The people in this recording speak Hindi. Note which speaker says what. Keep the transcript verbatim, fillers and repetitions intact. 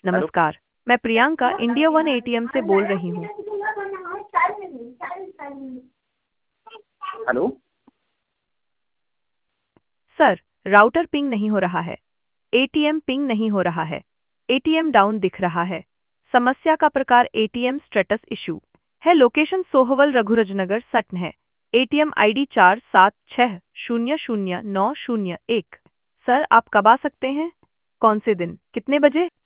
Speaker 1: हेलो।
Speaker 2: नमस्कार। मैं प्रियंका इंडिया वन एटीएम से बोल रही हूँ।
Speaker 1: हेलो।
Speaker 2: सर, राउटर पिंग नहीं हो रहा है। एटीएम पिंग नहीं हो रहा है। एटीएम डाउन दिख रहा है। समस्या का प्रकार एटीएम स्टेटस इशू है। लोकेशन सोहवल रघुराजनगर सटन है। एटीएम आईडी चार सात छः शून्य शून्य नौ शून्य एक। सर, आप कब आ सकते हैं? कौन से दिन? कितने बजे?